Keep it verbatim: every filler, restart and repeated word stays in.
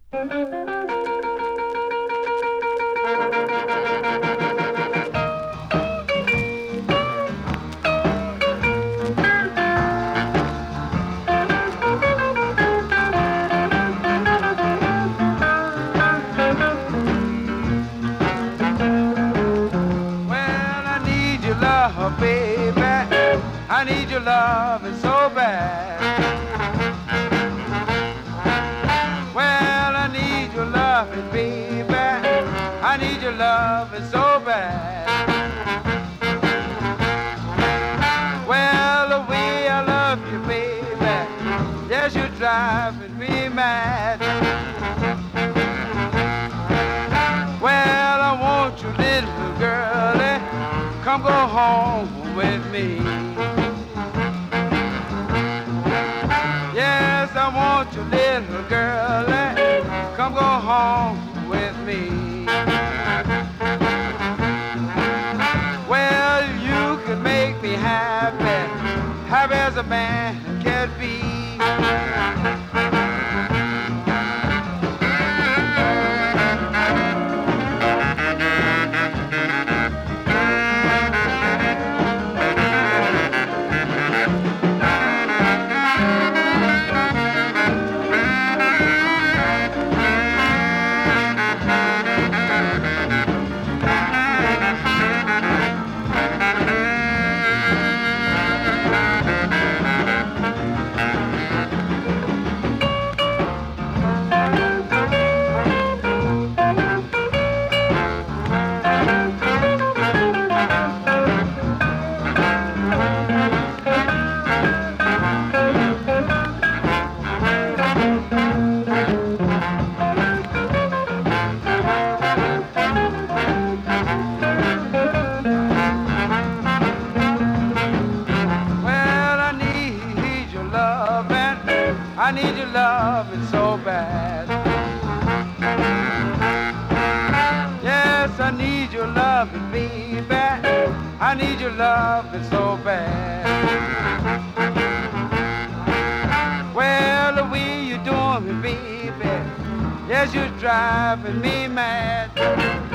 Baby, I need your love, it's so bad. Well, I need your love, baby, I need your love, it's so bad. Well, the way I love you, baby, yes, you're driving me mad. Well, I want you, little girlie, come go home with me. Yes, I want you, little girlie, come go home with me. Well, you can make me happy, happy as a man can be. I need your love, it's so bad. Yes, I need your love, baby. I need your love, it's so bad. Well, the way you're doing me, baby, yes, you're driving me mad.